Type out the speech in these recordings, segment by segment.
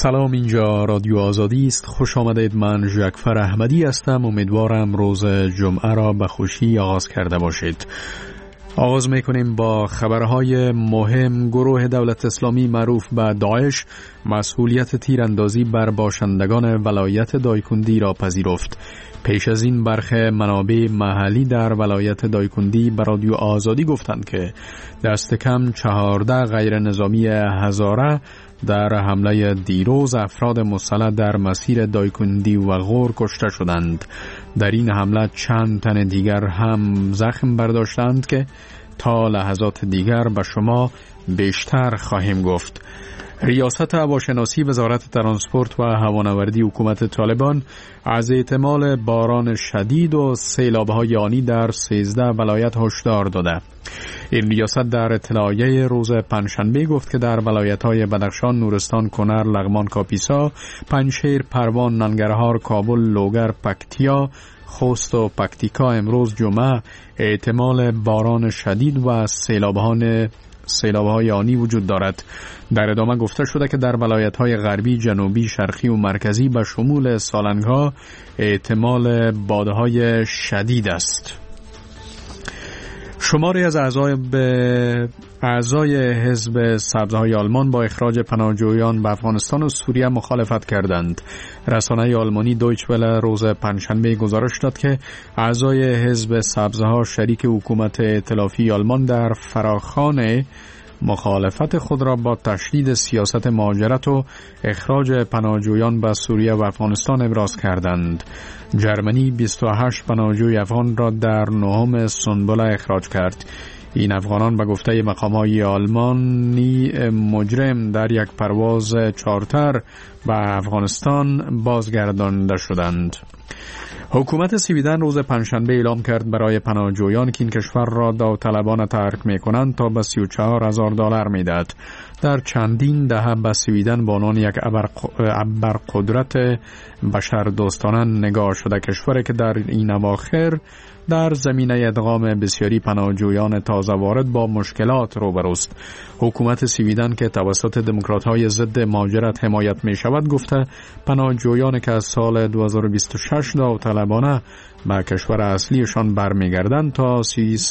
سلام، اینجا رادیو آزادی است. خوش آمدید. من ژکفر احمدی هستم. امیدوارم روز جمعه را به خوشی آغاز کرده باشید. آغاز میکنیم با خبرهای مهم. گروه دولت اسلامی معروف به داعش مسئولیت تیراندازی بر باشندگان ولایت دایکندی را پذیرفت. پیش از این برخی منابع محلی در ولایت دایکندی به رادیو آزادی گفتند که دست کم 14 غیر نظامی هزاره در حمله دیروز افراد مسلح در مسیر دایکندی و غور کشته شدند. در این حمله چند تن دیگر هم زخم برداشتند که تا لحظات دیگر به شما بیشتر خواهیم گفت. ریاست هواشناسی وزارت ترانسپورت و هوانوردی حکومت طالبان از احتمال باران شدید و سیلاب‌های آنی در 13 ولایت هشدار داده. این ریاست در اطلاعیه روز پنجشنبه گفت که در ولایت‌های بدخشان، نورستان، کنر، لغمان، کاپیسا، پنجشیر، پروان، ننگرهار، کابل، لوگر، پکتیا، خوست و پکتیکا امروز جمعه احتمال باران شدید و سیلاب‌های آنی وجود دارد. در ادامه گفته شده که در ولایت‌های غربی، جنوبی، شرقی و مرکزی به شمول سالنگ‌ها احتمال بادهای شدید است. شماری از اعضای حزب سبزهای آلمان با اخراج پناهجویان به افغانستان و سوریه مخالفت کردند. رسانه آلمانی دویچ وله روز پنجشنبه گزارش داد که اعضای حزب سبزها شریک حکومت ائتلافی آلمان در فراخوان مخالفت خود را با تشدید سیاست مهاجرت و اخراج پناهجویان به سوریه و افغانستان ابراز کردند. جرمنی 28 پناهجوی افغان را در نهم سنبله اخراج کرد. این افغانان به گفته مقام‌های آلمانی مجرم در یک پرواز چارتر به افغانستان بازگردانده شدند. حکومت سویدن روز پنجشنبه اعلام کرد برای پناهجویان که این کشور را داوطلبانه ترک می‌کنند تا به $34,000 می‌دهد. در چندین دهه به سویدن به عنوان یک ابرقدرت بشردوستانه نگاه شده، کشوری که در این اواخر در زمینه ادغام بسیاری پناهجویان تازه وارد با مشکلات روبروست. حکومت سویدن که توسط دموکرات‌های ضد مهاجرت حمایت می‌شود گفته پناهجویان که از سال 2026 داوطلبانه به کشور اصلیشان برمیگردند تا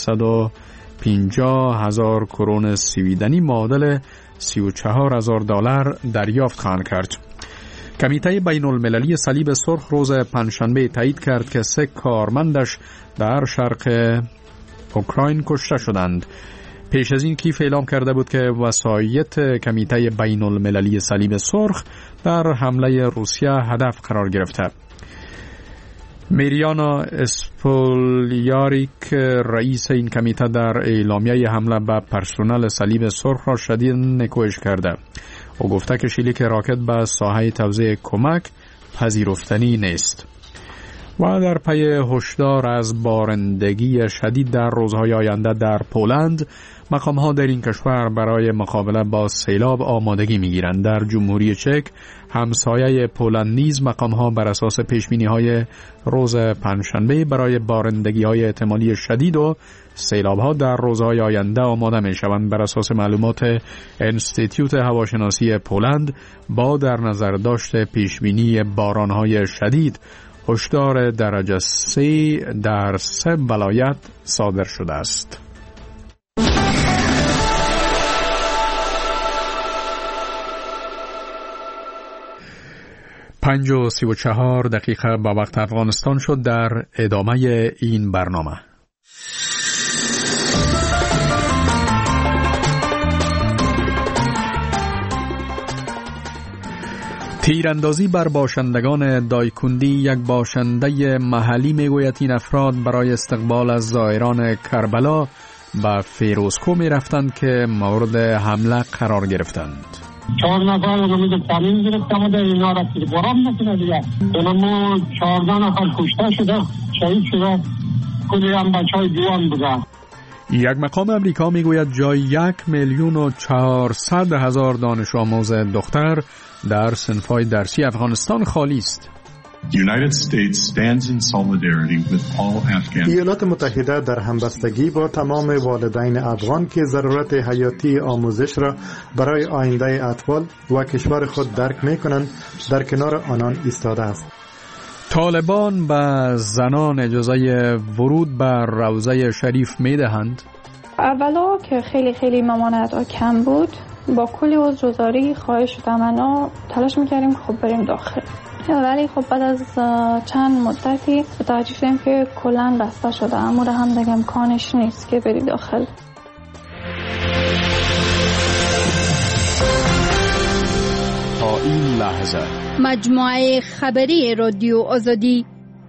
$350,000 کرون سویدنی معادل $34,000 دریافت خواهند کرد. کمیته بین المللی صلیب سرخ روز پنجشنبه تایید کرد که 3 کارمندش در شرق اوکراین کشته شدند. پیش از این کیف اعلام کرده بود که وسایط کمیته بین المللی صلیب سرخ در حمله روسیه هدف قرار گرفته. میریانا اسپولیاریک رئیس این کمیته در اعلامیه حمله به پرسنل صلیب سرخ را شدید نکوهش کرده. او گفته که شلیک راکت به ساحه توزیع کمک پذیرفتنی نیست. و در پی هشدار از بارندگی شدید در روزهای آینده در پولند، مقام‌ها در این کشور برای مقابله با سیلاب آمادگی می‌گیرند. در جمهوری چک همسایه پولند نیز مقام‌ها بر اساس پیش‌بینی‌های روز پنجشنبه برای بارندگی‌های احتمالی شدید و سیلاب‌ها در روزهای آینده آماده می‌شوند. بر اساس معلومات انستیتیوت هواشناسی پولند با در نظر داشت پیش‌بینی باران‌های شدید، هشدار درجه 3 در 3 ولایت صادر شده است. 5:34 به وقت افغانستان شد. در ادامه این برنامه تیراندازی بر باشندگان دایکندی. یک باشنده محلی میگوید این افراد برای استقبال از زائران کربلا به فیروزکو می رفتند که مورد حمله قرار گرفتند. 4 نفر رو میگه پامین گرفتم و در اینا را برام نکنه دیگه. اونمو 14 نفر کشته شده، شهید شده، کلی هم بچه های دیوان بودن. یک مقام امریکا میگوید جای 1,400,000 دانش آموز دختر در صنف‌های درسی افغانستان خالی است. ایالات متحده در همبستگی با تمام والدین افغان که ضرورت حیاتی آموزش را برای آینده اطفال و کشور خود درک می‌کنند در کنار آنان ایستاده است. طالبان به زنان اجازه ورود به روضه شریف می‌دهند؟ اولا که خیلی ممانعت کم بود، با کلی عذرگزاری خواهش شدم تلاش می‌کردیم خب بریم داخل، ولی خب بعد از چند مدتی متوجه شدیم که کلاً بسته شده، اما هم دیگه امکانش نیست که بری داخل. تا این لحظه مجموعه خبری رادیو آزادی.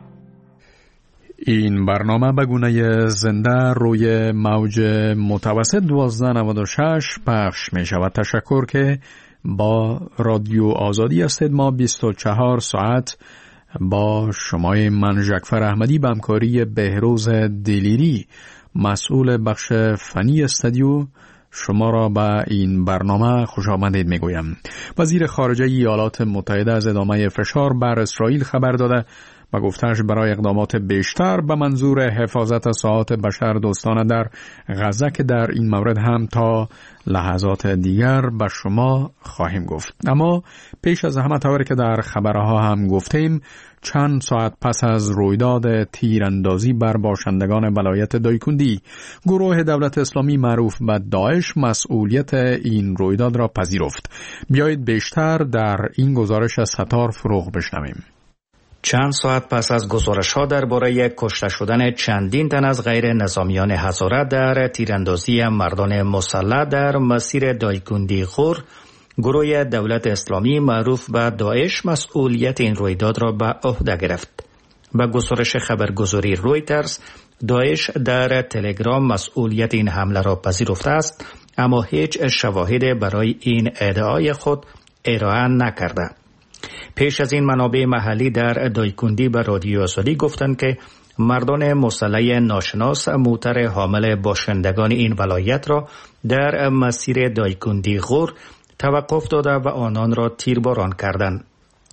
این برنامه به گونه زنده روی موج متوسط 1296 پخش می شود. تشکر که با رادیو آزادی هستید. ما 24 ساعت با شمای من جعفر احمدی به همکاری بهروز دلیری مسئول بخش فنی استودیو شما را به این برنامه خوش آمدید میگویم. وزیر خارجه ایالات متحده از ادامه فشار بر اسرائیل خبر داده و گفته‌اش برای اقدامات بیشتر به منظور حفاظت ساعات بشر دوستانه در غزه که در این مورد هم تا لحظات دیگر به شما خواهیم گفت. اما پیش از همه طوری که در خبرها هم گفتیم، چند ساعت پس از رویداد تیراندازی بر باشندگان ولایت دایکندی، گروه دولت اسلامی معروف به داعش مسئولیت این رویداد را پذیرفت. بیایید بیشتر در این گزارش از ستار فروغ بشنویم. چند ساعت پس از گزارش‌ها درباره کشته شدن چندین تن از غیر نظامیان هزاره در تیراندازی مردان مسلح در مسیر دایکندی غور، گروه دولت اسلامی معروف به داعش مسئولیت این رویداد را به عهده گرفت. به گزارش خبرگزاری رویترز، داعش در تلگرام مسئولیت این حمله را پذیرفته است، اما هیچ شواهد برای این ادعای خود ارائه نکرده. پیش از این منابع محلی در دایکندی به رادیو آزادی گفتند که مردان مسلح ناشناس موتر حامل باشندگان این ولایت را در مسیر دایکندی غور توقف داده و آنان را تیرباران کردند.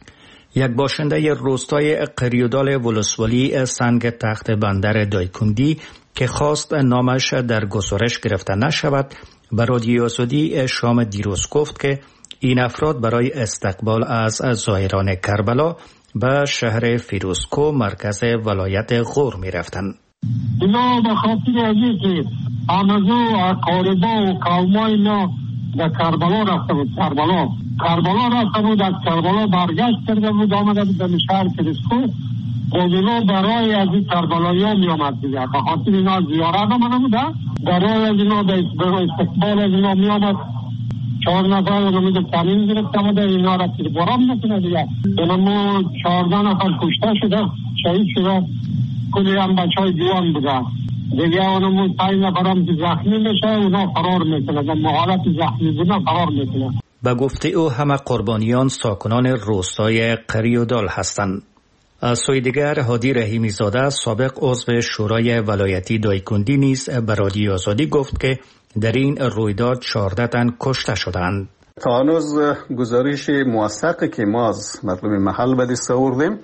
یک باشنده روستای قریودال ولسوالی سنگ تخت بندر دایکندی که خواست نامش در گزارش گرفته نشود، به رادیو آزادی شام دیروز گفت که این افراد برای استقبال از زائران کربلا به شهر فیروزکو مرکز ولایت غور می رفتند. اینا به خاطر ازی که آمزو قاربا و قومای اینا به کربلا رفته بود. کربلا رفته بود، از کربلا برگشت کرده بود، آمده بود به شهر فیروزکو. اینا برای از این کربلایی ها می آمد دیگه، به خاطر اینا زیارت آمده بوده، برای از اینا به استقبال از اینا می آمد. 4 نفر امید پامین گرفتم و اینا را تیرباران نکنه دیگه. ما 14 نفر کشته شده، شهید شده، کلی هم بچه های جوان بوده دیگه. اونمون 5 نفر هم که زخمی میشه اونا فرار میکنه، در محالت زخمی بودن فرار میکنه. به گفته او همه قربانیان ساکنان روستای قریودال هستند. از سوی دیگر هادی رحیمی زاده سابق عضو شورای ولایتی دایکندی نیز به رادیو آزادی گفت که در این رویداد 14 تن کشته شدند. تا هنوز گزارش موثقی که ما از مردم محل به دست آوردیم،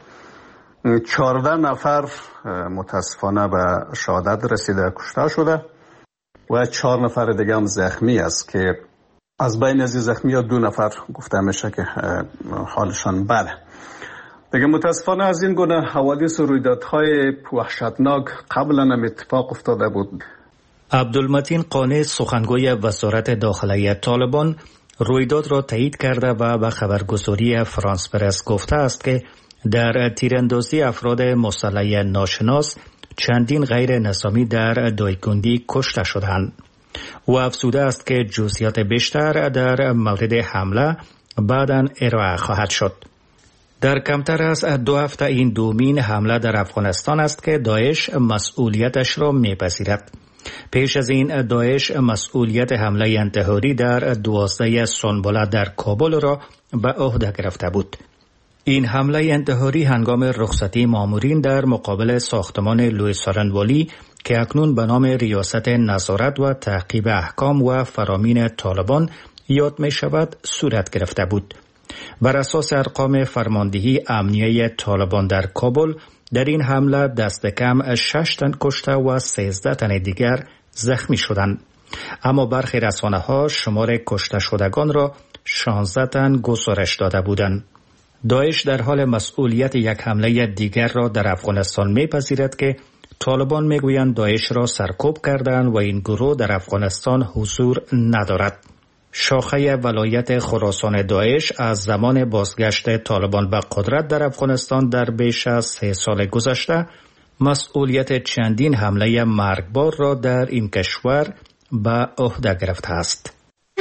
14 نفر متاسفانه به شهادت رسیده کشته شده و 4 نفر دیگه هم زخمی است که از بین از زخمی ها 2 نفر گفته میشه که حالشان بده. دیگه متاسفانه از این گونه حوادث و رویدادهای وحشتناک قبلا هم اتفاق افتاده بود. عبدالمتین قانع سخنگوی وزارت داخلی طالبان رویداد را تایید کرده و به خبرگزاری فرانس پرس گفته است که در تیراندازی افراد مسلح ناشناس چندین غیر نظامی در دایکندی کشته شدند. او افزوده است که جزئیات بیشتر در مورد حمله بعداً ارائه خواهد شد. در کمتر از 2 هفته این دومین حمله در افغانستان است که داعش مسئولیتش را میپذیرد. پیش از این داعش مسئولیت حمله انتحاری در 12 سنبله در کابل را به عهده گرفته بود. این حمله انتحاری هنگام رخصتی مامورین در مقابل ساختمان لوئیس آرنوالی که اکنون به نام ریاست نظارت و تعقیب احکام و فرامین طالبان یاد می شود صورت گرفته بود. بر اساس ارقام فرماندهی امنیه طالبان در کابل، در این حمله دست کم 6 تن کشته و 13 تن دیگر زخمی شدند. اما برخی رسانه‌ها شمار کشته شدگان را 16 تن گزارش داده بودند. داعش در حال مسئولیت یک حمله دیگر را در افغانستان می‌پذیرد که طالبان میگویند داعش را سرکوب کردند و این گروه در افغانستان حضور ندارد. شاخه ولایت خراسان داعش از زمان بازگشت طالبان به قدرت در افغانستان در بیش از 3 سال گذشته مسئولیت چندین حمله مرگبار را در این کشور به عهده گرفته است.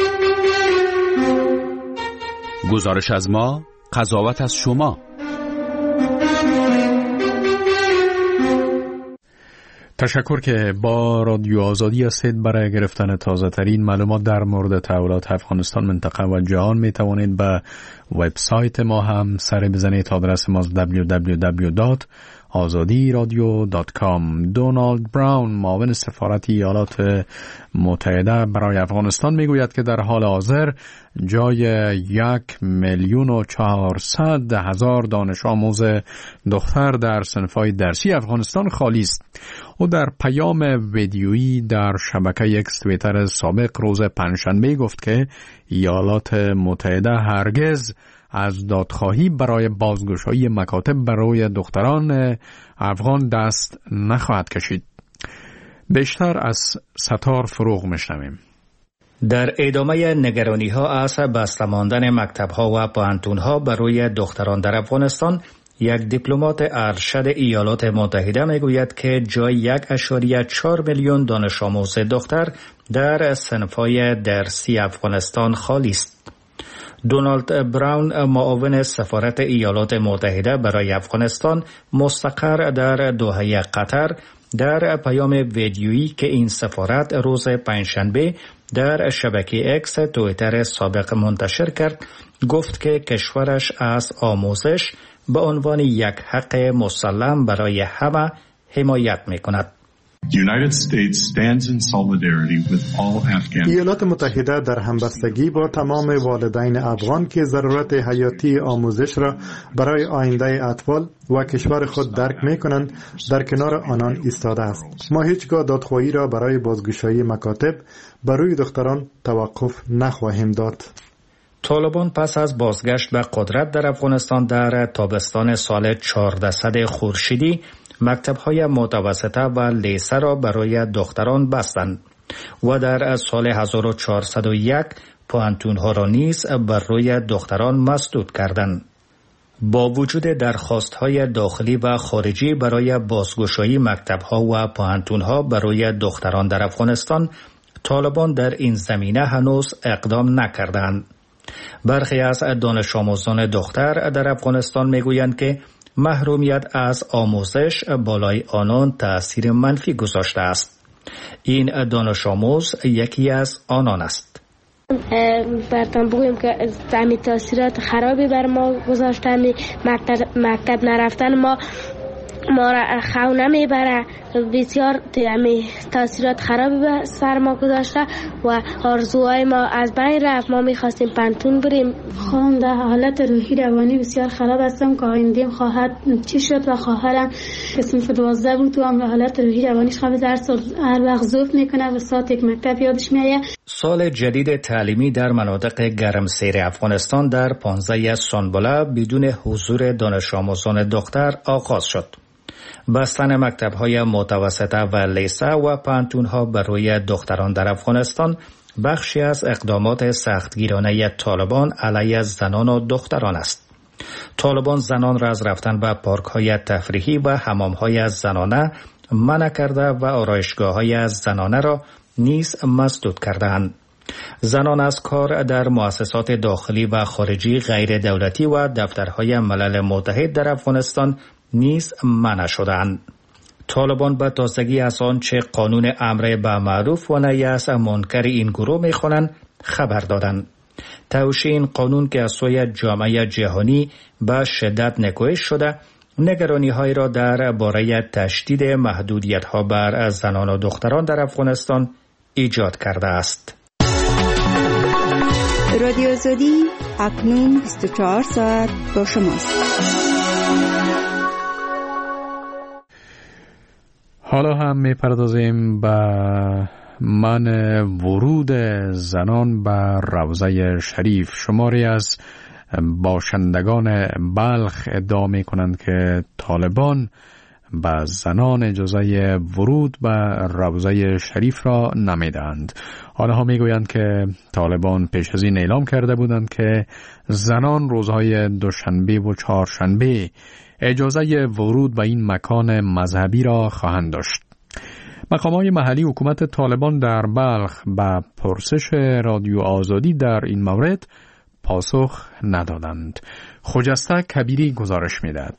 گزارش از ما، قضاوت از شما. تشکر که با رادیو آزادی هستید. برای گرفتن تازه ترین معلومات در مورد تحولات افغانستان، منطقه و جهان می توانید به وبسایت ما هم سر بزنید. آدرس ما www.azadiradio.com. دونالد براون، معاون سفارت ایالات متحده برای افغانستان، می گوید که در حال حاضر جای 1,400,000 دانش آموز دختر در صنف‌های درسی افغانستان خالی است. او در پیام ویدیویی در شبکه ایکس توییتر سابق روز پنجشنبه گفت که ایالات متحده هرگز از دادخواهی برای بازگشایی مکاتب برای دختران افغان دست نخواهد کشید. بیشتر از ستار فروغ میشنویم. در ادامه نگرانی‌ها از بسته ماندن مکتب‌ها و پوهنتون‌ها برای دختران در افغانستان، یک دیپلمات ارشد ایالات متحده میگوید که جای 1.4 میلیون دانش آموز دختر در صنف‌های درسی افغانستان خالی است. دونالد براون، معاون سفارت ایالات متحده برای افغانستان مستقر در دوحه قطر، در پیام ویدیویی که این سفارت روز پنجشنبه در شبکه اکس توییتر سابق منتشر کرد، گفت که کشورش از آموزش به عنوان یک حق مسلم برای همه حمایت می‌کند. ایالات متحده در همبستگی با تمام والدین افغان که ضرورت حیاتی آموزش را برای آینده اطفال و کشور خود درک می‌کنند، در کنار آنان ایستاده است. ما هیچگاه دادخواهی را برای بازگشایی مکاتب برای دختران توقف نخواهیم داد. طالبان پس از بازگشت به قدرت در افغانستان در تابستان سال 1400 خورشیدی مکتب‌های متوسطه و لیسه را برای دختران بستند و در سال 1401 پوهنتون‌ها را نیز بر روی دختران مسدود کردند. با وجود درخواست‌های داخلی و خارجی برای بازگشایی مکتب‌ها و پوهنتون‌ها برای دختران در افغانستان، طالبان در این زمینه هنوز اقدام نکردند. برخی از دانش آموزان دختر در افغانستان میگویند که محرومیت از آموزش بالای آنان تأثیر منفی گذاشته است. این دانش آموز یکی از آنان است. براتون بگویم که زمین تأثیرات خرابی بر ما گذاشتن، مکتب نرفتن ما را خونه میبره، بسیار تاثیرات خرابی به سر ما گذاشته و آرزوهای ما از بین رفت. ما میخواستیم پنتون بریم. خانم در حالت روحی روانی بسیار خراب هستم که آیندیم خواهد چی شد و خواهرم که صنف 12 بود و هم حالت روحی روانیش خواهد هر وقت ضعف میکنه و ساعت یک مکتب یادش میایه. سال جدید تعلیمی در مناطق گرمسیر افغانستان در 15 سنبله بدون حضور دانش آموزان دختر آغاز شد. بستن مکتب‌های متوسطه و لیسه و پوهنتون‌ها برای دختران در افغانستان بخشی از اقدامات سختگیرانه طالبان علیه زنان و دختران است. طالبان زنان را از رفتن به پارک‌های تفریحی و حمام‌های از زنانه منع کرده و آرایشگاه‌های از زنانه را نیز مسدود کردند. زنان از کار در مؤسسات داخلی و خارجی غیر دولتی و دفترهای ملل متحد در افغانستان نیز منع شدند. طالبان به تازگی از آنچه قانون امر به معروف و نهی از منکر این گروه می‌خوانند خبر دادند. توشیح این قانون که از سوی جامعه جهانی به شدت نکوهش شده، نگرانی‌هایی را درباره تشدید محدودیت‌ها بر زنان و دختران در افغانستان ایجاد کرده است. رادیو آزادی اکنون 24 ساعت با شماست. حالا هم میپردازیم به منع ورود زنان به روضه شریف. شماری از باشندگان بلخ ادعا می کنند که طالبان به زنان اجازه ورود به روضه شریف را نمیدهند. آنها می گویند که طالبان پیش از این اعلام کرده بودند که زنان روزهای دوشنبه و چهارشنبه اجازه ورود به این مکان مذهبی را خواهند داشت. مقامات محلی حکومت طالبان در بلخ به پرسش رادیو آزادی در این مورد پاسخ ندادند. خجسته کبیری گزارش می‌دهد.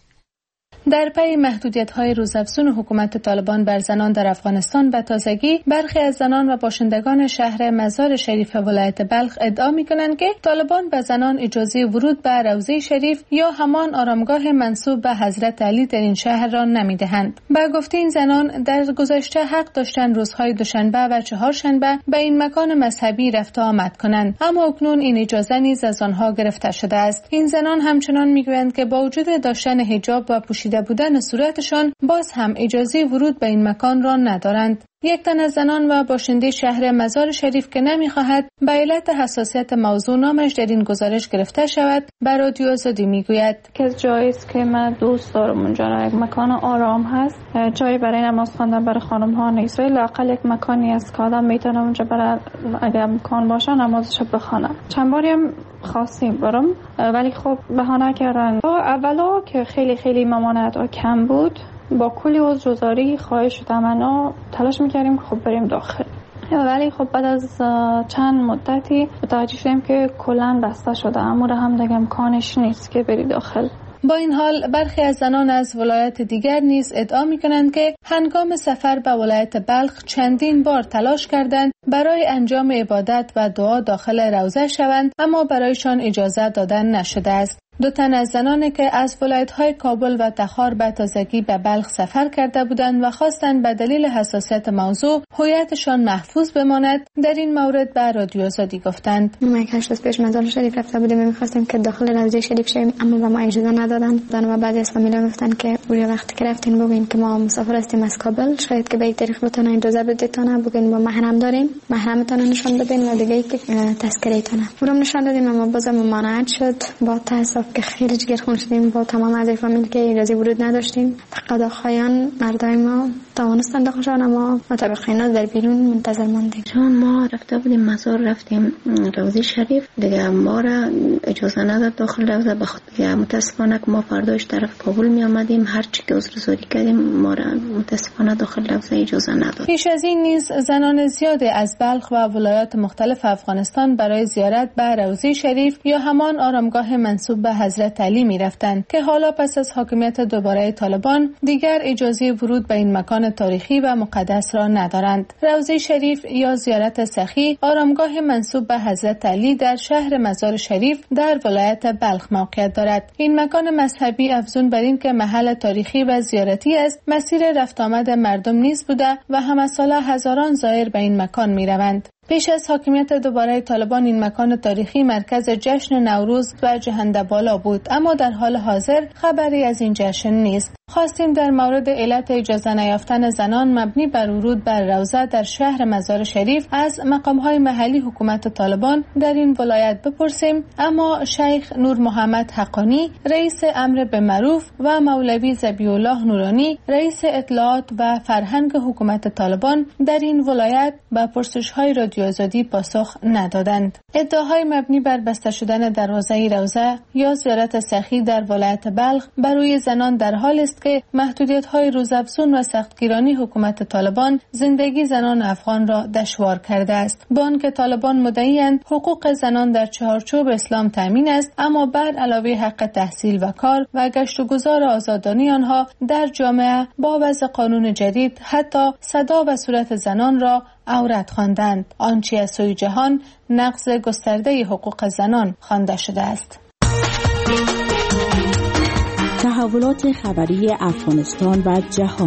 در پی محدودیت‌های روزافزون حکومت طالبان بر زنان در افغانستان به تازگی برخی از زنان و باشندگان شهر مزار شریف ولایت بلخ ادعا می‌کنند که طالبان به زنان اجازه ورود به روضه شریف یا همان آرامگاه منسوب به حضرت علی در این شهر را نمی‌دهند. با گفته این زنان در گذشته حق داشتند روزهای دوشنبه و چهارشنبه به این مکان مذهبی رفت و آمد کنند، اما اکنون این اجازه نیز از آنها گرفته شده است. این زنان همچنان می‌گویند که با وجود داشتن حجاب و پوشیده بودن صورتشان باز هم اجازه ورود به این مکان را ندارند. یک تن از زنان و باشنده شهر مزار شریف که نمی‌خواهد به علت حساسیت موضوع نامش در این گزارش گرفته شود به رادیو آزادی میگوید که جایی است که من دوست دارم اونجا یک مکان آرام هست، جایی برای نماز خواندن برای خانم ها نیست، ولی لااقل یک مکانی است که آدم میتونه اونجا برای اگر امکان باشه نمازش بخونه. چند باری هم خواستیم برم ولی خب بهانه کردن. اولا که خیلی ممانعت کم بود، با کلی عذرگزاری خواهش و تمنا تلاش میکردیم خب بریم داخل، ولی خب بعد از چند مدتی متوجه شدیم که کلاً بسته شده، اما هم دیگه امکانش نیست که بری داخل. با این حال برخی از زنان از ولایت دیگر نیز ادعا می‌کنند که هنگام سفر به ولایت بلخ چندین بار تلاش کردند برای انجام عبادت و دعا داخل روضه شوند، اما برایشان اجازه دادن نشده است. دو تن از زنانی که از ولایت‌های کابل و تخار به تازگی به بلخ سفر کرده بودند و خواستند به دلیل حساسیت موضوع هویتشان محفوظ بماند، در این مورد به رادیو آزادی گفتند: ما یک 8 روز پیش مزار شریف رفته بودیم، می‌خواستیم که داخل روضه شریف شویم، اما به ما اجازه ندادند. و بعضی از فامیلا گفتن که بویا وقتی که رفتین بگین که ما مسافر هستیم از کابل، شاید که به این طریق بتونه اجازه بدید، بگین با محرم داریم، محرمتون نشون بدین و دیگه که تذکرهتون. برام نشون دادیم، اما بازم ممانعت شد. با تاسف که خیلی جگرخون شدیم، با تمام اعضای فامیل که اجازه ورود نداشتیم. فقط آخایان مردای ما توانستند داخل، اما مطابق اینا در بیرون منتظر ماندیم. چون ما رفته بودیم مزار، رفتیم روضه شریف، دیگه ما را اجازه نداد داخل روضه، بخاطر متاسفانه که ما فرداش طرف کابل می آمدیم، هر چی که عذرگزاری کردیم ما را متاسفانه داخل روضه اجازه نداد. پیش از این نیز زنان زیادی از بلخ و ولایات مختلف افغانستان برای زیارت به روضه شریف یا همان آرامگاه منسوب به حضرت علی می رفتند که حالا پس از حاکمیت دوباره طالبان دیگر اجازه ورود به این مکان تاریخی و مقدس را ندارند. روضه شریف یا زیارت سخی، آرامگاه منسوب به حضرت علی در شهر مزار شریف در ولایت بلخ موقعیت دارد. این مکان مذهبی افزون بر این که محل تاریخی و زیارتی است، مسیر رفت آمد مردم نیز بوده و همه ساله هزاران زائر به این مکان می روند. پیش از حاکمیت دوباره طالبان این مکان تاریخی مرکز جشن نوروز و جهنده بالا بود، اما در حال حاضر خبری از این جشن نیست. خواستیم در مورد علت اجازه نیافتن زنان مبنی بر ورود بر روضه در شهر مزار شریف از مقام‌های محلی حکومت طالبان در این ولایت بپرسیم، اما شیخ نور محمد حقانی، رئیس امر به معروف، و مولوی ذبیح الله نورانی، رئیس اطلاعات و فرهنگ حکومت طالبان در این ولایت به پرسش‌های رادیو آزادی پاسخ ندادند. ادعاهای مبنی بر بسته شدن دروازه روضه یا زیارت سخی در ولایت بلخ بر روی زنان در حال است که محدودیت‌های روزافزون و سختگیرانی حکومت طالبان زندگی زنان افغان را دشوار کرده است. با آنکه طالبان مدعی‌اند حقوق زنان در چهارچوب اسلام تامین است، اما بر علاوه حق تحصیل و کار و گشت و گذار آزادانه آنها در جامعه با وضع قانون جدید حتی صدا و صورت زنان را عورت خواندند، آنچه از سوی جهان نقض گسترده حقوق زنان خوانده شده است. تحولات خبری افغانستان و جهان،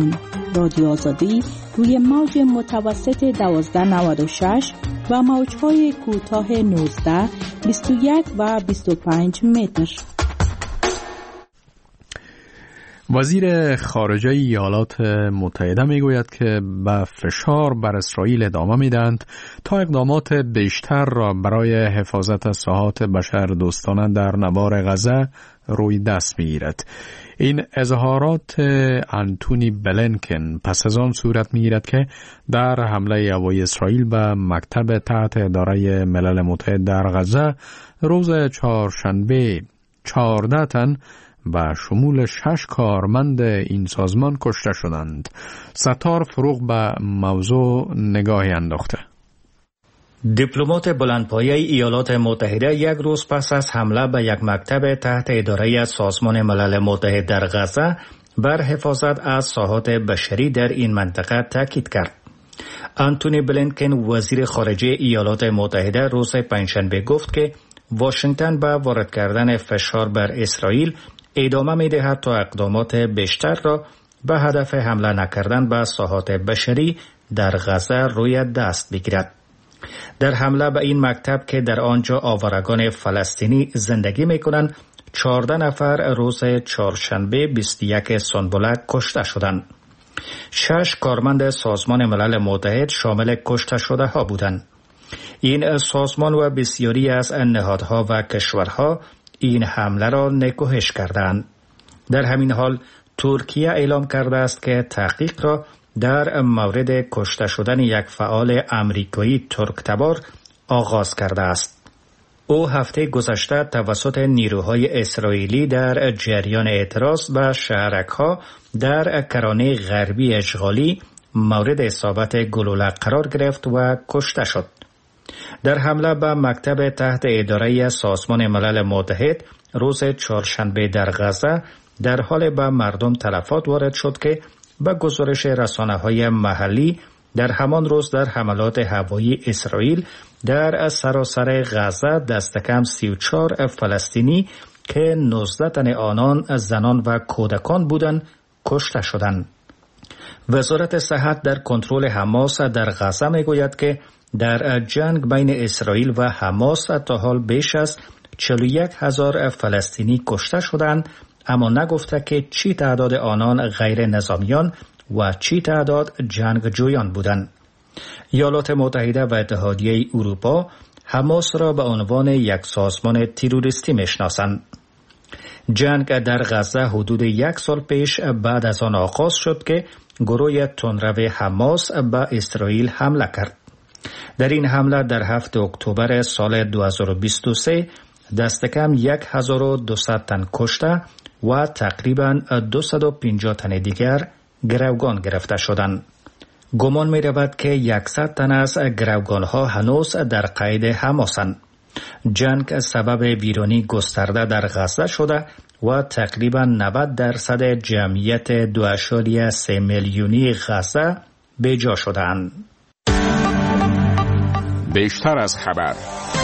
رادیو آزادی روی موج متوسط 1296 و موج‌های کوتاه 19، 21 و 25 متر. وزیر خارجه ایالات متحده میگوید که به فشار بر اسرائیل ادامه میدهند تا اقدامات بیشتر را برای حفاظت از ساحات بشردوستانه در نوار غزه روی دست میگیرد. این اظهارات آنتونی بلینکن پس از آن صورت میگیرد که در حمله هوایی اسرائیل به مکتب تحت اداره ملل متحد در غزه روز چهارشنبه 14 تن و شمول 6 کارمند این سازمان کشته شدند. ستار فروغ به موضوع نگاهی انداخته. دیپلمات بلندپایه ایالات متحده یک روز پس از حمله به یک مکتب تحت اداره سازمان ملل متحد در غزه بر حفاظت از ساحات بشری در این منطقه تاکید کرد. آنتونی بلینکن وزیر خارجه ایالات متحده روز پنجشنبه گفت که واشنگتن به وارد کردن فشار بر اسرائیل ادامه می‌دهد تا اقدامات بیشتر را به هدف حمله نکردن به ساحات بشری در غزه روی دست بگیرد. در حمله به این مکتب که در آنجا آوارگان فلسطینی زندگی می‌کنند 14 نفر روز چهارشنبه 21 سنبله کشته شدند. 6 کارمند سازمان ملل متحد شامل کشته شده ها بودند. این سازمان و بسیاری از نهادها و کشورها این حمله را نکوهش کردند. در همین حال ترکیه اعلام کرده است که تحقیق را در مورد کشته شدن یک فعال آمریکایی ترک‌تبار آغاز کرده است. او هفته گذشته توسط نیروهای اسرائیلی در جریان اعتراض به شهرک‌ها در کرانه غربی اشغالی مورد اصابت گلوله قرار گرفت و کشته شد. در حمله به مکتب تحت اداره سازمان ملل متحد روز چهارشنبه در غزه در حال به مردم تلفات وارد شد که به گزارش رسانه‌های محلی در همان روز در حملات هوایی اسرائیل در سراسر غزه دست کم 34 فلسطینی که 19 تن آنان زنان و کودکان بودند کشته شدند. وزارت صحت در کنترل حماس در غزه میگوید که در جنگ بین اسرائیل و حماس تا حال بیش از 41,000 فلسطینی کشته شدند، اما نگفته که چی تعداد آنان غیر نظامیان و چی تعداد جنگجویان بودند. ایالات متحده و اتحادیه اروپا حماس را به عنوان یک سازمان تروریستی میشناسند. جنگ در غزه حدود 1 سال پیش بعد از آن آغاز شد که گروه تندرو حماس به اسرائیل حمله کرد. در این حمله در 7 اکتبر سال 2023 دست کم 1200 تن کشته و تقریباً 250 تن دیگر گروگان گرفته شدند. گمان می رود که 100 تن از گروگان ها هنوز در قید حماسند. جنگ سبب ویرانی گسترده در غزه شده و تقریباً 90% جمعیت 2.3 میلیونی غزه بیجا شدند. بیشتر از خبر.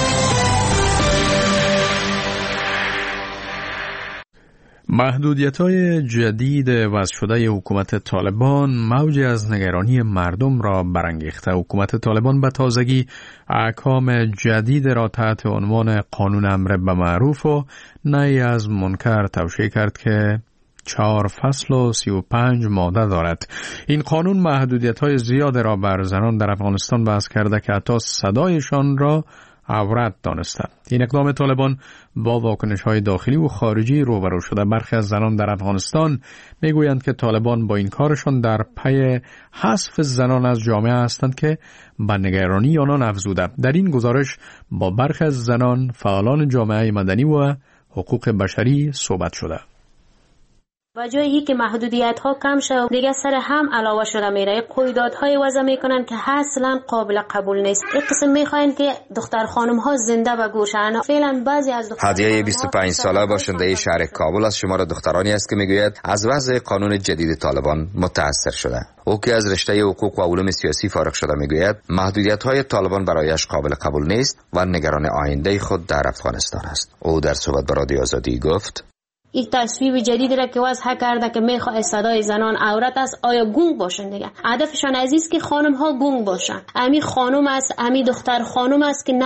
محدودیت‌های جدید وضع شده حکومت طالبان موجی از نگرانی مردم را برانگیخته. حکومت طالبان به تازگی احکام جدید را تحت عنوان قانون امر بالمعروف و نهی از منکر توشیح کرد که 4 فصل و 35 ماده دارد. این قانون محدودیت‌های زیاد را بر زنان در افغانستان وضع کرده که حتی صدایشان را عورت دانسته. این اقدام طالبان با واکنش‌های داخلی و خارجی روبرو شده. برخی از زنان در افغانستان میگویند که طالبان با این کارشان در پی حذف زنان از جامعه هستند که به نگرانی آنان افزوده. در این گزارش با برخی از زنان، فعالان جامعه مدنی و حقوق بشری صحبت شده. و جایی که محدودیت ها کم شد دیگه سر هم علاوه شده میره، قیودات وضع میکنن که اصلا قابل قبول نیست. این قسم میخواین که دختر خانم ها زنده و گوشن. فعلا بعضی از هدیه 25 ساله باشنده شهر کابل از شمار دخترانی است که میگوید از وضع قانون جدید طالبان متاثر شده. او که از رشته حقوق و علوم سیاسی فارغ شده میگوید محدودیت های طالبان برایش قابل قبول نیست و نگران آینده خود در افغانستان است. او در صحبت با رادیو آزادی گفت: یک تصویب جدید را که وضع کرده که میخواد صدای زنان عورت است، آیا گونگ باشن دیگه. هدفشان عزیز که خانم ها گونگ باشن. امی خانم است، امی دختر خانم است که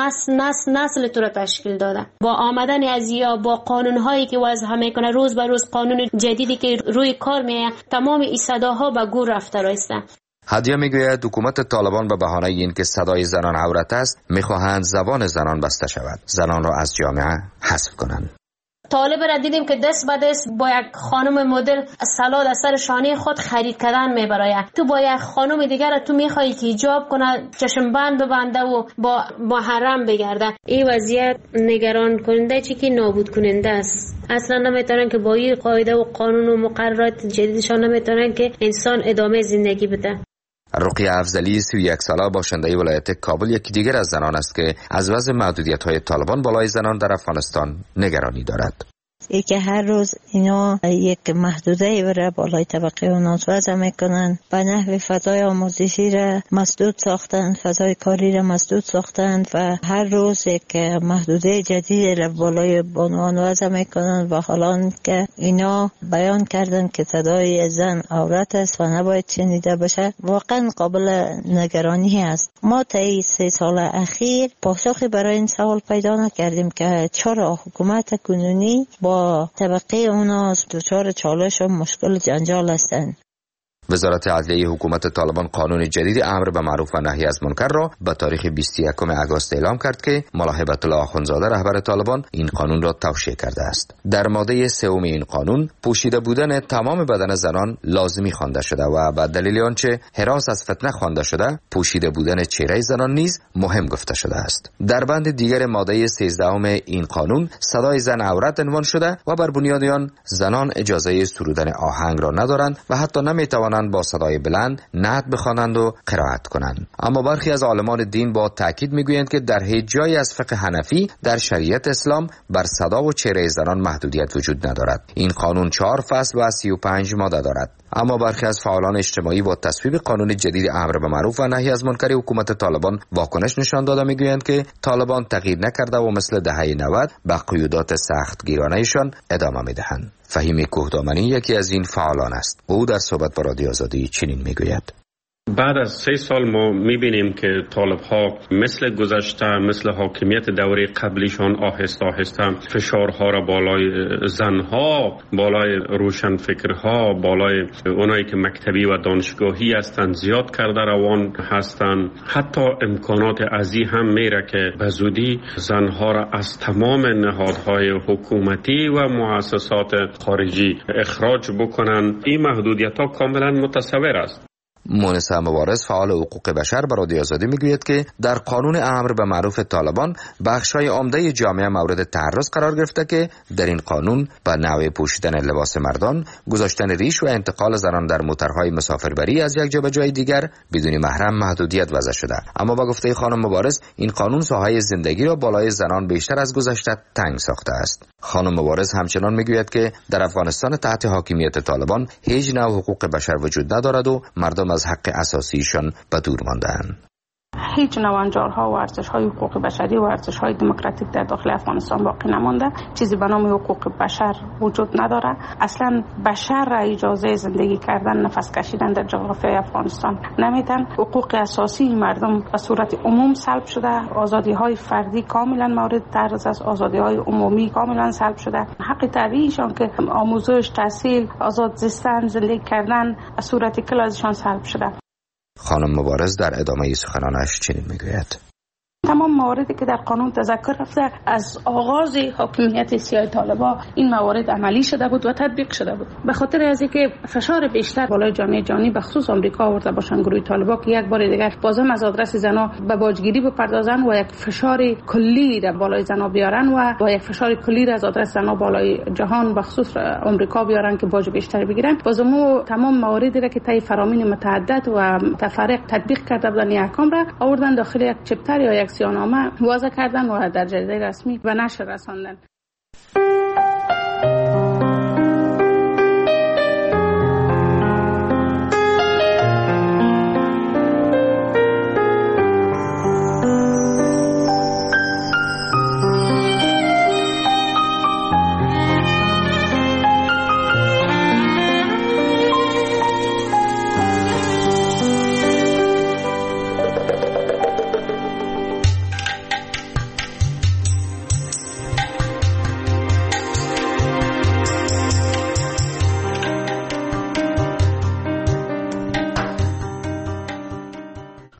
نسل تو را تشکیل داده. با آمدن از یا با قانون هایی که وضع میکنه، روز به روز قانون جدیدی که روی کار میاد، تمام این صداها به گور رفته راسته. هدیه میگوید حکومت طالبان به بهانه اینکه صدای زنان عورت است میخواهند زبان زنان بسته شود، زنان را از جامعه حذف کنند. طالب را دیدیم که دست به دست با یک خانم مدل سالاد از سر شانه خود خرید کردن میبره. تو با یک خانم دیگر تو میخوایی که حجاب کنه، چشم بند ببنده و با محرم بگرده. این وضعیت نگران کننده چی که نابود کننده است. اصلا نمیتونن که با این قاعده و قانون و مقررات جدیدشان نمیتونن که انسان ادامه زندگی بده. رقیه افضلی 31 ساله باشنده ولایت کابل یکی دیگر از زنان است که از وضع محدودیت‌های طالبان بالای زنان در افغانستان نگرانی دارد. ای که هر روز اینا یک محدوده را بالای طبقه اونا وضع میکنن، به نحو فضای آموزشی را مسدود ساختند، فضای کاری را مسدود ساختند و هر روز یک محدوده جدید را بالای بانوان وضع میکنن و حالا که اینا بیان کردن که صدای زن عورت است و نباید شنیده بشه، واقعا قابل نگرانی است. ما طی 3 سال اخیر پاسخی برای این سوال پیدا نکردیم که چرا حکومت کنونی با طبقه اونا دچار چالش و مشکل جنجال هستند. وزارت عدلیه حکومت طالبان قانون جدید امر به معروف و نهی از منکر را به تاریخ 21 آگوست اعلام کرد که ملا هیبت الله آخوندزاده رهبر طالبان این قانون را توشیح کرده است. در ماده 3 این قانون پوشیده بودن تمام بدن زنان لازمی خوانده شده و به دلیل آنچه هراس از فتنه خوانده شده، پوشیده بودن چهره زنان نیز مهم گفته شده است. در بند دیگر ماده 13 این قانون صدای زن عورت عنوان شده و بر بنیاد آن زنان اجازه سرودن آهنگ را ندارند و حتی نمیتوانند با صدای بلند نعت بخوانند و قرائت کنند. اما برخی از عالمان دین با تاکید میگویند که در هیچ جایی از فقه حنفی در شریعت اسلام بر صدا و چهره زنان محدودیت وجود ندارد. این قانون 4 فصل و 35 ماده دارد. اما برخی از فعالان اجتماعی با تصویب قانون جدید امر به معروف و نهی از منکر حکومت طالبان واکنش نشان داده میگویند که طالبان تغییر نکرده و مثل دهه 90 به قیودات سختگیرانه‌شان ادامه میدهند. فهیم کوهدامنی یکی از این فعالان است. او در صحبت با رادیو آزادی چنین میگوید: بعد از 3 سال ما میبینیم که طالب‌ها مثل گذشته، مثل حاکمیت دوره قبلیشان آهسته آهسته فشارها را بالای زنها، بالای روشنفکرها، بالای اونایی که مکتبی و دانشگاهی هستند زیاد کرده روان هستند. حتی امکانات ازی هم میره که به زودی زنها را از تمام نهادهای حکومتی و مؤسسات خارجی اخراج بکنن. این محدودیت‌ها کاملا متصور است. مونس مبارز فعال حقوق بشر به رادیو آزادی میگوید که در قانون امر به معروف طالبان بخش‌های عمده جامعه مورد تعرض قرار گرفته که در این قانون به نوع پوشیدن لباس مردان، گذاشتن ریش و انتقال زنان در موترهای مسافربری از یک جا به جای دیگر بدون محرم محدودیت وضع شده. اما با گفته خانم مبارز این قانون ساحه زندگی را بالای زنان بیشتر از گذشته تنگ ساخته است. خانم مبارز همچنان میگوید که در افغانستان تحت حاکمیت طالبان هیچ نوع حقوق بشر وجود ندارد و مردم از حق اساسیشان به دور مانده‌اند. هیچ نوانجارها و ارزش‌های حقوق بشری و ارزش‌های دموکراتیک در داخل افغانستان باقی نمانده. چیزی به نام حقوق بشر وجود نداره. اصلا بشر را اجازه زندگی کردن، نفس کشیدن در جغرافیای افغانستان نمیدن. حقوق اساسی مردم به صورت عموم سلب شده. آزادی‌های فردی کاملا مورد تعرض است. آزادی‌های عمومی کاملا سلب شده. حق طبیعیشان که آموزش، تحصیل، آزاد زیستن، زندگی کردن به صورت کل ازشان سلب شده. خانم مبارز در ادامه سخنانش چنین میگوید: تمام مواردی که در قانون تذکر رفته از آغاز حاکمیت سیاه طالبان این موارد عملی شده بود و تطبیق شده بود. به خاطر از اینکه فشار بیشتر بالای جامعه جهانی به خصوص آمریکا آورده باشن گروه طالبان که یک بار دیگر بازم از آدرس زنا به باجگیری بپردازن و یک فشار کلی را بالای زنا بیارن و با یک فشار کلی را از آدرس زنا بالای جهان به خصوص آمریکا بیارن که باج بیشتر بگیرن. بازم تمام مواردی را که طی فرامین متعدد و متفرق تطبیق کرده بودن احکام را آوردن داخل یک چپتر یا یک سیاهنامه وضع کردن و در جریده رسمی و نشر رساندن.